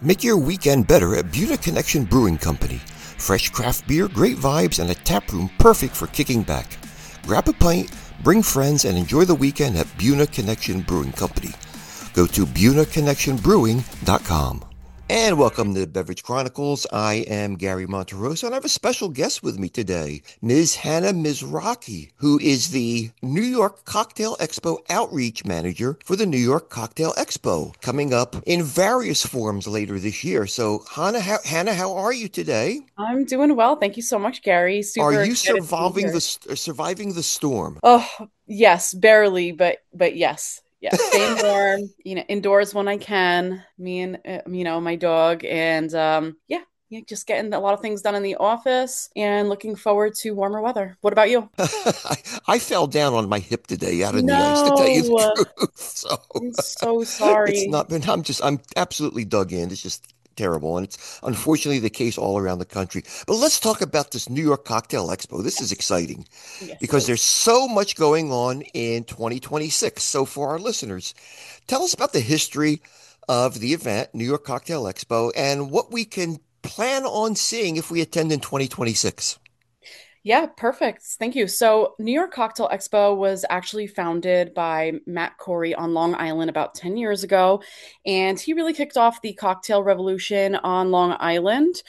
Make your weekend better at Buena Connection Brewing Company. Fresh craft beer, great vibes, and a tap room perfect for kicking back. Grab a pint, bring friends, and enjoy the weekend at Buena Connection Brewing Company. Go to BuenaConnectionBrewing.com. And welcome to Beverage Chronicles. I am Gary Monterosa, and I have a special guest with me today, Ms. Hannah Mizrachi, who is the New York Cocktail Expo Outreach Manager for the New York Cocktail Expo, coming up in various forms later this year. So, Hannah, how are you today? I'm doing well. Thank you so much, Gary. Are Super you excited to be surviving here. surviving the storm? Oh, yes, barely, but yes. Yeah, staying warm, indoors when I can. Me and my dog and yeah, just getting a lot of things done in the office and looking forward to warmer weather. What about you? I fell down on my hip today out in the ice, to tell you the No, truth. So I'm so it's sorry. not been, I'm absolutely dug in. It's just terrible. And it's unfortunately the case all around the country. But let's talk about this New York Cocktail Expo. This is Yes. exciting Yes, it because is. there's so much going on in 2026. So for our listeners, tell us about the history of the event, New York Cocktail Expo, and what we can plan on seeing if we attend in 2026. Yeah, perfect. Thank you. So, New York Cocktail Expo was actually founded by Matt Corey on Long Island about 10 years ago. And he really kicked off the cocktail revolution on Long Island.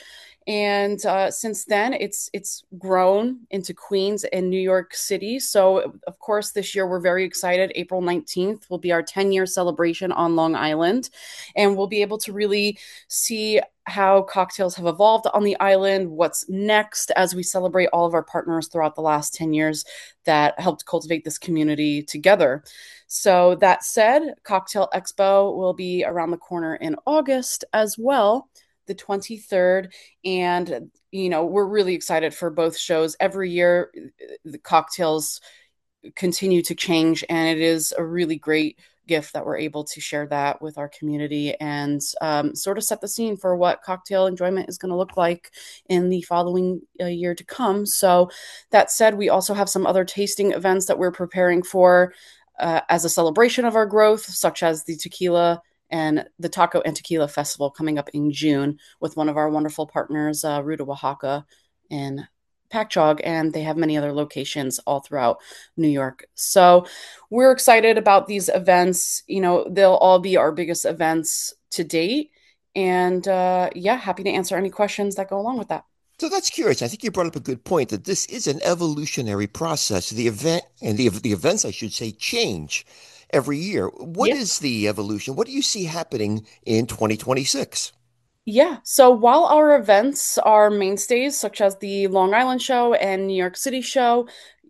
And since then, it's grown into Queens and New York City. So, of course, this year we're very excited. April 19th will be our 10-year celebration on Long Island. And we'll be able to really see how cocktails have evolved on the island, what's next as we celebrate all of our partners throughout the last 10 years that helped cultivate this community together. So, that said, Cocktail Expo will be around the corner in August as well, the 23rd. And, we're really excited for both shows. Every year, the cocktails continue to change, and it is a really great gift that we're able to share that with our community and sort of set the scene for what cocktail enjoyment is going to look like in the following year to come. So, that said, we also have some other tasting events that we're preparing for as a celebration of our growth, such as the tequila and the Taco and Tequila Festival coming up in June with one of our wonderful partners, Ruta Oaxaca in Packjog, and they have many other locations all throughout New York. So we're excited about these events. They'll all be our biggest events to date. And yeah, happy to answer any questions that go along with that. So that's curious. I think you brought up a good point that this is an evolutionary process. The event and the events, I should say, change every year. What Yeah. is the evolution? What do you see happening in 2026? Yeah. So while our events are mainstays, such as the Long Island show and New York City show,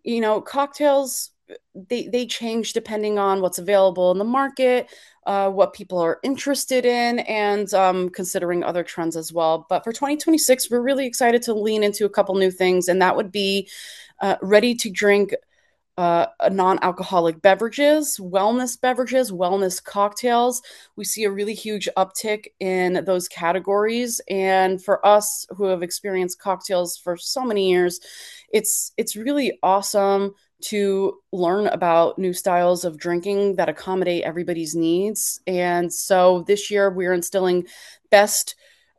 cocktails they change depending on what's available in the market, what people are interested in, and considering other trends as well. But for 2026, we're really excited to lean into a couple new things, and that would be ready to drink non-alcoholic beverages, wellness cocktails. We see a really huge uptick in those categories, and for us who have experienced cocktails for so many years, it's really awesome to learn about new styles of drinking that accommodate everybody's needs. And so this year we're instilling best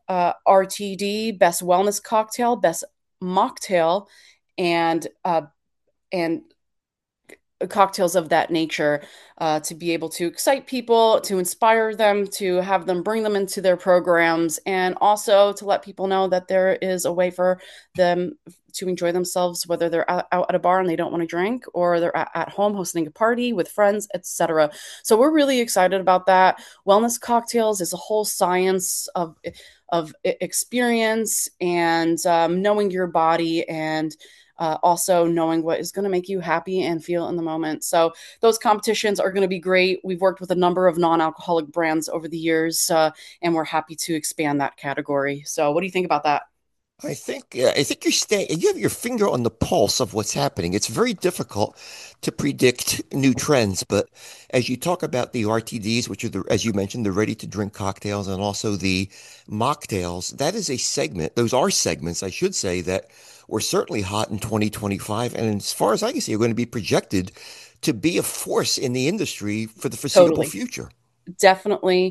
RTD, best wellness cocktail, best mocktail, and and cocktails of that nature to be able to excite people, to inspire them, to have them bring them into their programs, and also to let people know that there is a way for them to enjoy themselves, whether they're out at a bar and they don't want to drink, or they're at home hosting a party with friends, etc. So we're really excited about that. Wellness cocktails is a whole science of experience and knowing your body and also knowing what is going to make you happy and feel in the moment. So those competitions are going to be great. We've worked with a number of non-alcoholic brands over the years, and we're happy to expand that category. So what do you think about that? I think you have your finger on the pulse of what's happening. It's very difficult to predict new trends, but as you talk about the RTDs, which are as you mentioned, the ready to drink cocktails and also the mocktails, that is a segment. Those are segments, I should say, that were certainly hot in 2025. And as far as I can see, are going to be projected to be a force in the industry for the foreseeable Totally. future. Definitely.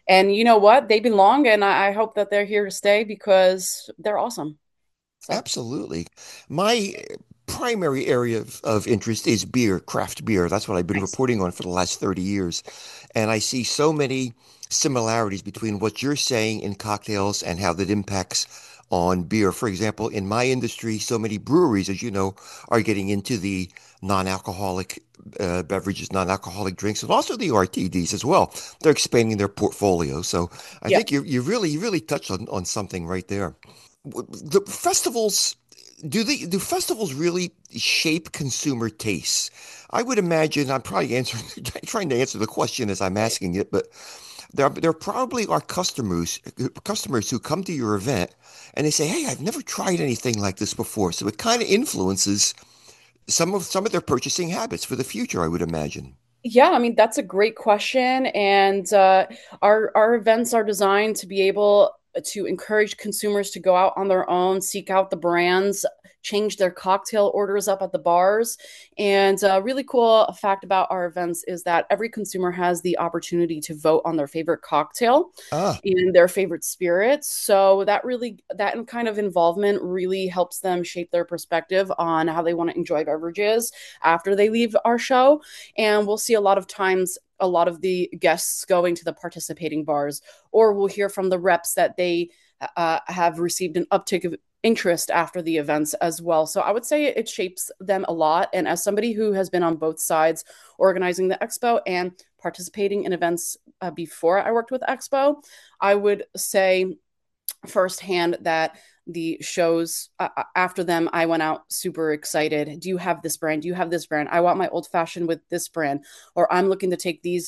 And you know what? They belong, and I hope that they're here to stay because they're awesome. So, Absolutely. My primary area of interest is beer, craft beer. That's what I've been nice. reporting on for the last 30 years. And I see so many similarities between what you're saying in cocktails and how that impacts on beer. For example, in my industry, so many breweries, as you know, are getting into the non-alcoholic beverages, non-alcoholic drinks, and also the RTDs as well. They're expanding their portfolio. So I Yeah. think you really touched on something right there. The festivals, do festivals really shape consumer tastes? I would imagine I'm probably answering trying to answer the question as I'm asking it, but there probably are customers who come to your event and they say, "Hey, I've never tried anything like this before." So it kind of influences some of their purchasing habits for the future, I would imagine. Yeah, I mean that's a great question, and our events are designed to be able to encourage consumers to go out on their own, seek out the brands, change their cocktail orders up at the bars. And a really cool fact about our events is that every consumer has the opportunity to vote on their favorite cocktail Ah, and their favorite spirits. So that kind of involvement really helps them shape their perspective on how they want to enjoy beverages after they leave our show. And we'll see a lot of times a lot of the guests going to the participating bars, or we'll hear from the reps that they have received an uptick of interest after the events as well. So I would say it shapes them a lot. And as somebody who has been on both sides, organizing the expo and participating in events before I worked with Expo, I would say firsthand that the shows after them, I went out super excited. Do you have this brand? Do you have this brand? I want my old fashioned with this brand, or I'm looking to take these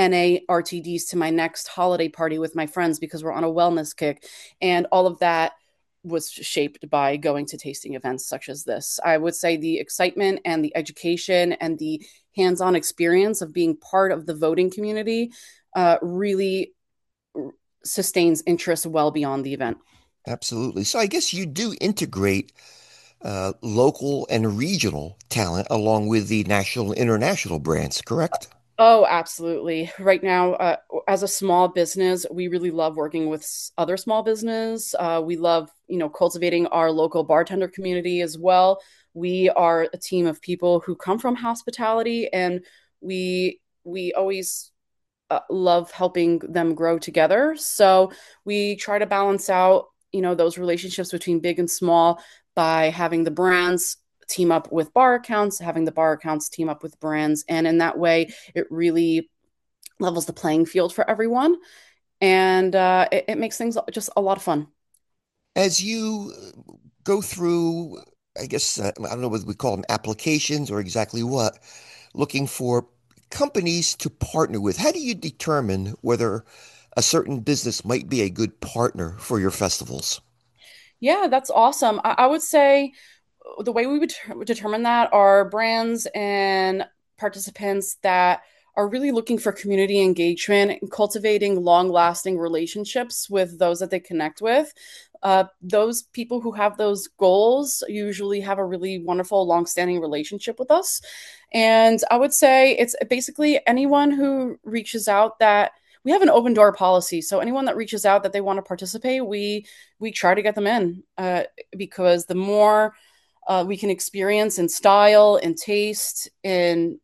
NARTDs to my next holiday party with my friends because we're on a wellness kick. And all of that was shaped by going to tasting events such as this. I would say the excitement and the education and the hands on experience of being part of the voting community really sustains interest well beyond the event. absolutely. So I guess you do integrate local and regional talent along with the national and international brands, correct? Oh, absolutely. Right now, as a small business, we really love working with other small business. We love, cultivating our local bartender community as well. We are a team of people who come from hospitality, and we always love helping them grow together. So we try to balance out, those relationships between big and small by having the brands team up with bar accounts, having the bar accounts team up with brands. And in that way, it really levels the playing field for everyone. And it makes things just a lot of fun. As you go through, I guess, I don't know whether we call them applications or exactly what, looking for companies to partner with, how do you determine whether a certain business might be a good partner for your festivals? Yeah, that's awesome. I would say the way we would determine that are brands and participants that are really looking for community engagement and cultivating long lasting relationships with those that they connect with. Those people who have those goals usually have a really wonderful, long standing relationship with us. And I would say it's basically anyone who reaches out that we have an open door policy. So anyone that reaches out that they want to participate, we try to get them in because the more we can experience in style and taste and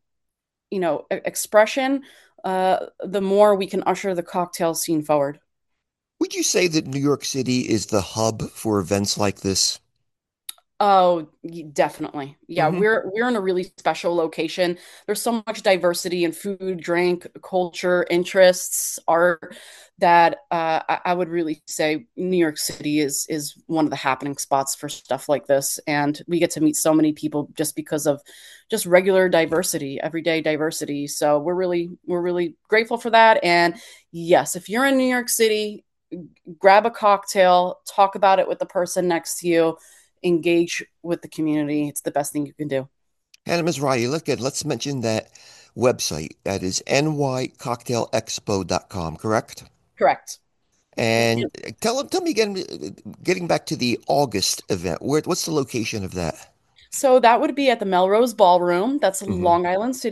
expression, the more we can usher the cocktail scene forward. Would you say that New York City is the hub for events like this? Oh, definitely. Yeah, Hmm. we're in a really special location. There's so much diversity in food, drink, culture, interests, art that I would really say New York City is one of the happening spots for stuff like this. And we get to meet so many people just because of just regular diversity, everyday diversity. So we're really grateful for that. And yes, if you're in New York City, grab a cocktail, talk about it with the person next to you, engage with the community. It's the best thing you can do. Hannah Mizrahi, look at, let's mention that website. That is nycocktailexpo.com, correct? Correct. And tell me again, getting back to the August event, what's the location of that? So that would be at the Melrose Ballroom. That's in Hmm. Long Island City.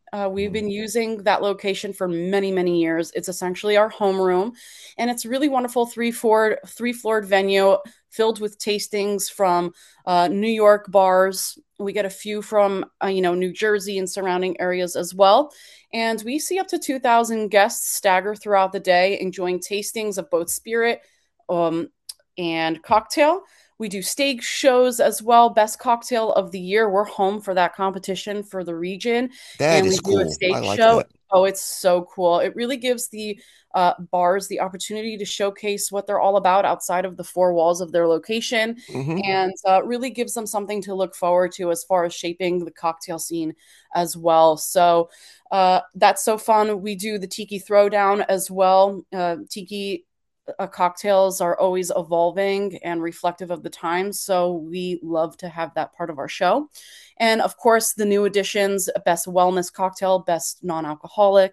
We've been using that location for many, many years. It's essentially our homeroom, and it's a really wonderful three floored venue filled with tastings from New York bars. We get a few from New Jersey and surrounding areas as well. And we see up to 2,000 guests stagger throughout the day, enjoying tastings of both spirit um, and cocktail. We do stage shows as well. Best cocktail of the year. We're home for that competition for the region, That and we is do a cool. I stage like show. that. Oh, it's so cool. It really gives the bars the opportunity to showcase what they're all about outside of the four walls of their location, Hmm. and really gives them something to look forward to as far as shaping the cocktail scene as well. So that's so fun. We do the Tiki Throwdown as well. Tiki cocktails are always evolving and reflective of the times. So we love to have that part of our show. And of course, the new additions: best wellness cocktail, best non alcoholic,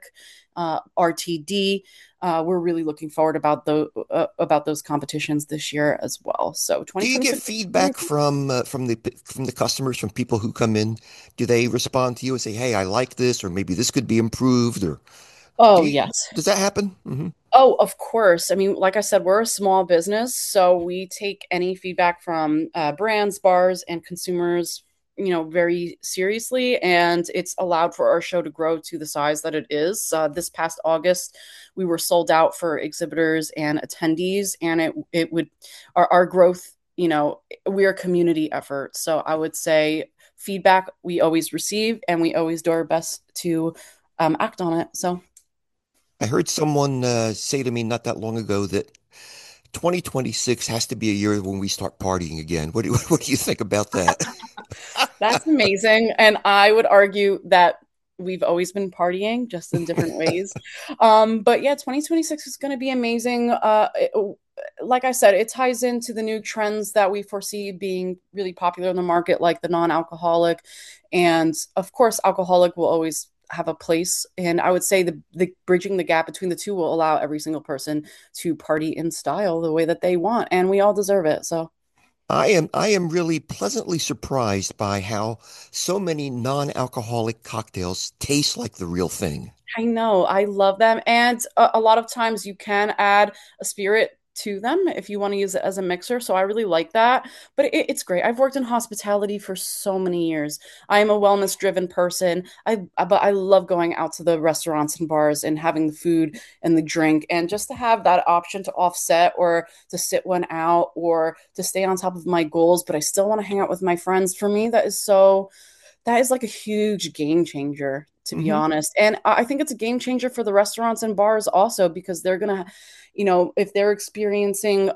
RTD. We're really looking forward about those competitions this year as well. So Do you get 2026. feedback from the customers, from people who come in? Do they respond to you and say, "Hey, I like this," or maybe this could be improved, or do Oh, you, yes. does that happen? Hmm. Oh, of course. I mean, like I said, we're a small business, so we take any feedback from brands, bars, and consumers, very seriously. And it's allowed for our show to grow to the size that it is. This past August, we were sold out for exhibitors and attendees, and it would our growth. We're a community effort, so I would say feedback we always receive, and we always do our best to act on it. So. I heard someone say to me not that long ago that 2026 has to be a year when we start partying again. What do you think about that? That's amazing. And I would argue that we've always been partying, just in different ways. But yeah, 2026 is going to be amazing. Like I said, it ties into the new trends that we foresee being really popular in the market, like the non-alcoholic. And of course, alcoholic will always have a place. And I would say the bridging the gap between the two will allow every single person to party in style the way that they want. And we all deserve it. So. I am really pleasantly surprised by how so many non-alcoholic cocktails taste like the real thing. I know. I love them. And a lot of times you can add a spirit to them if you want to use it as a mixer. So I really like that. But it's great. I've worked in hospitality for so many years. I am a wellness driven person. But I love going out to the restaurants and bars and having the food and the drink, and just to have that option to offset or to sit one out or to stay on top of my goals, but I still want to hang out with my friends. For me, that is like a huge game changer, to be Hmm. honest. And I think it's a game changer for the restaurants and bars also, because they're going to, if they're experiencing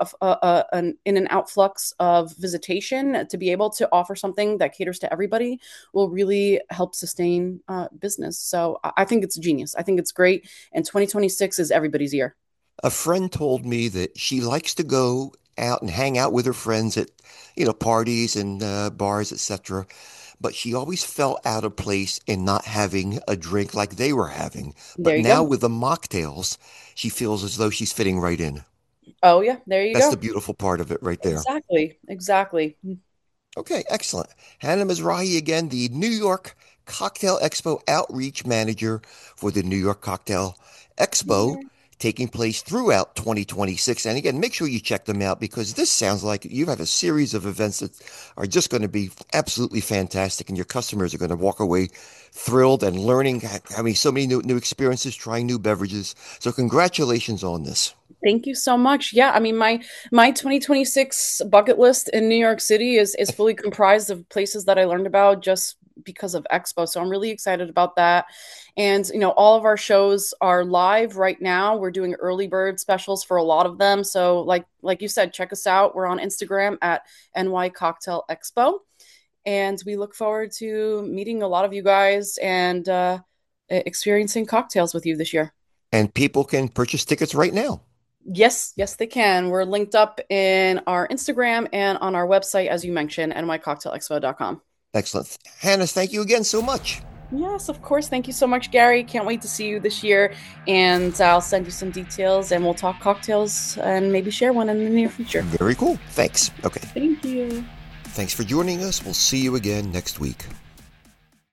an in and outflux of visitation, to be able to offer something that caters to everybody will really help sustain business. So I think it's genius. I think it's great. And 2026 is everybody's year. A friend told me that she likes to go out and hang out with her friends at, parties and bars, etc. But she always felt out of place in not having a drink like they were having. But There you now go. with the mocktails, she feels as though she's fitting right in. Oh, yeah. There you That's the go. beautiful part of it right there. Exactly. Exactly. Okay, excellent. Hannah Mizrahi again, the New York Cocktail Expo Outreach Manager for the New York Cocktail Expo, taking place throughout 2026. And again, make sure you check them out because this sounds like you have a series of events that are just going to be absolutely fantastic, and your customers are going to walk away thrilled and learning, having so many new experiences, trying new beverages. So congratulations on this. Thank you so much. Yeah, I mean my 2026 bucket list in New York City is fully comprised of places that I learned about just because of Expo. So I'm really excited about that. And all of our shows are live right now. We're doing early bird specials for a lot of them. So like you said, check us out. We're on Instagram at NY Cocktail Expo. And we look forward to meeting a lot of you guys and experiencing cocktails with you this year. And people can purchase tickets right now. Yes, yes, they can. We're linked up in our Instagram and on our website, as you mentioned, nycocktailexpo.com. Excellent. Hannah, thank you again so much. Yes, of course. Thank you so much, Gary. Can't wait to see you this year. And I'll send you some details and we'll talk cocktails and maybe share one in the near future. Very cool. Thanks. Okay. Thank you. Thanks for joining us. We'll see you again next week.